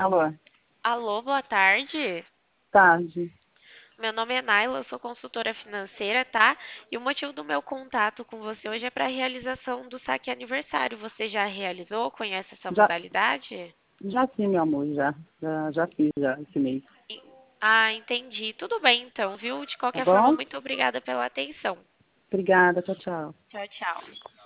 Alô, Alô, boa tarde. tarde. Meu nome é Naila, eu sou consultora financeira, tá? E o motivo do meu contato com você hoje é para a realização do saque aniversário. Você já realizou? Conhece essa Já, modalidade? já sim, meu amor, já fiz já esse mês, E- Ah, entendi. Tudo bem então, viu? De tá qualquer forma, bom? muito obrigada pela atenção. Obrigada, tchau, tchau. Tchau, tchau.